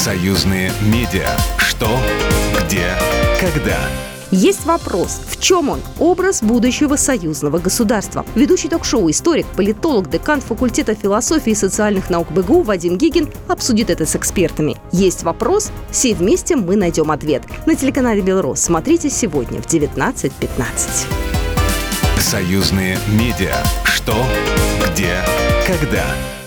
Союзные медиа. Что, где, когда. Есть вопрос, в чем он? Образ будущего союзного государства. Ведущий ток-шоу, историк, политолог, декан факультета философии и социальных наук БГУ Вадим Гигин обсудит это с экспертами. Есть вопрос, все вместе мы найдем ответ. На телеканале «Белрос» смотрите сегодня в 19:15. Союзные медиа. Что, где, когда.